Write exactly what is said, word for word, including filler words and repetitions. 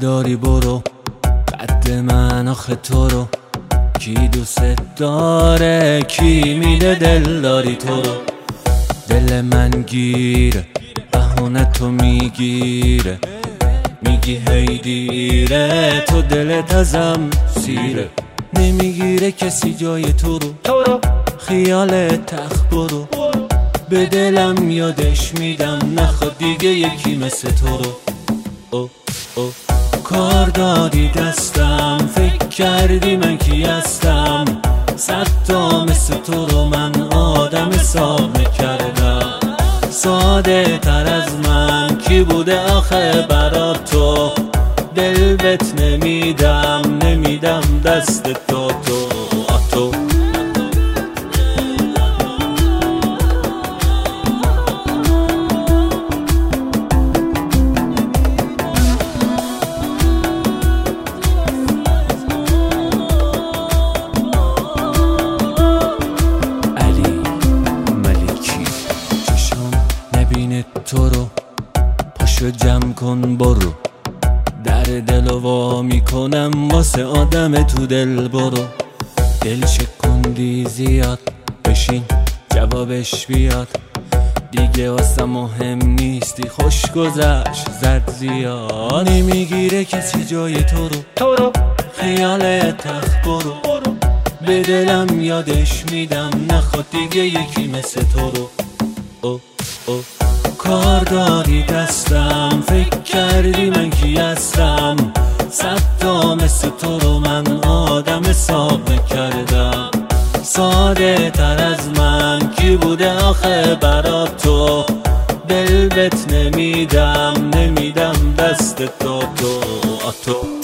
داری برو، قد من آخه تو رو کی دوست داره، کی میده دل داری تو رو. دل من گیره بهونه تو میگیره، میگی هی دیره تو دلت ازم سیره. نمیگیره کسی جای تو رو، خیال تخت برو، به دلم یادش میدم نخواد دیگه یکی مثل تو رو. او او کار دادی دستم، فکر کردی من کی هستم، صد تا مثل تو رو من آدم حساب نکردم. ساده تر از من کی بوده آخه برا تو، دل بهت نمیدم نمیدم دست تو تو تو. تو رو پاشو جمع کن برو، در دل وا میکنم واسه آدم تو دل برو. دل شکندی زیاد بشین جوابش بیاد، دیگه واسه مهم نیستی خوش گذشت زد زیاد. نمیگیره کسی جای تو رو، خیال تخت برو، به دلم یادش میدم نخواد دیگه یکی مثل تو رو. او او کار داری دستم، فکر کردی من کی هستم، صد تا مثل تو رو من آدم حساب نکردم. ساده تر از من کی بوده آخه برا تو، دل بهت نمیدم نمیدم دست تو تو تو.